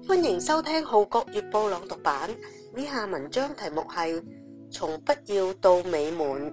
歡迎收聽《號角月報》朗讀版。以下文章題目係從不要到美滿。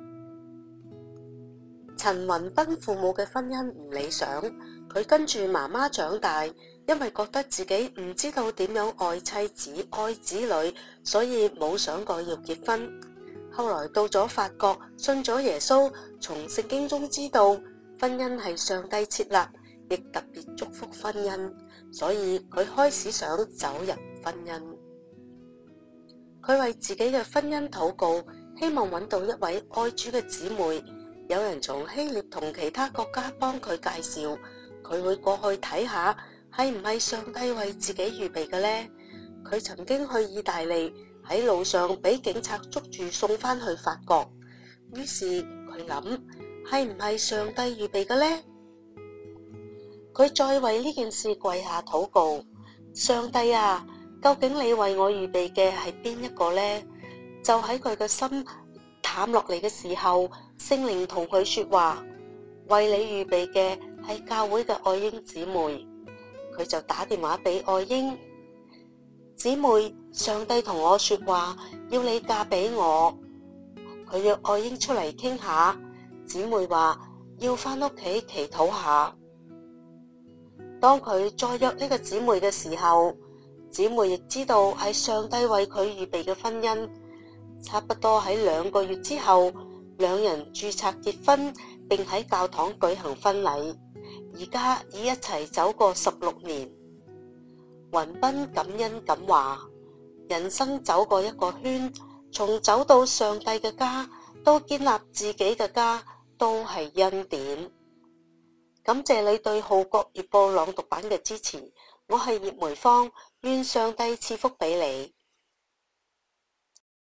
陳雲斌父母嘅婚姻唔理想，佢跟住媽媽長大，因為覺得自己唔知道點樣愛妻子、愛子女，所以冇想過要結婚。後來到咗法國，信咗耶穌，從聖經中知道婚姻係上帝設立，亦特別祝福婚姻，所以佢開始想走入婚姻。佢為自己嘅婚姻禱告，希望揾到一位愛主嘅姊妹。有人從希臘同其他國家幫佢介紹，佢會過去睇下係唔係上帝為自己預備嘅呢？佢曾經去意大利，喺路上俾警察捉住送返去法國，於是佢諗係唔係上帝預備嘅呢？佢再為呢件事跪下禱告，上帝啊，究竟你為我預備嘅係邊一個呢？就喺佢嘅心淡落嚟嘅時候，聖靈同佢說話，為你預備嘅係教會嘅愛英姊妹。佢就打電話俾愛英姊妹，上帝同我說話，要你嫁俾我。佢約愛英出嚟傾下，姊妹話要返屋企祈禱下。當佢再約呢個姊妹嘅時候，姊妹亦知道係上帝為佢預備嘅婚姻。差不多喺2個月之後，兩人註冊結婚，並喺教堂舉行婚禮。而家已一齊走過16年。雲斌感恩咁話：人生走過一個圈，從走到上帝嘅家，到建立自己嘅家，都係恩典。感謝你對《號角月報》朗讀版嘅支持，我係葉梅芳，願上帝賜福俾你。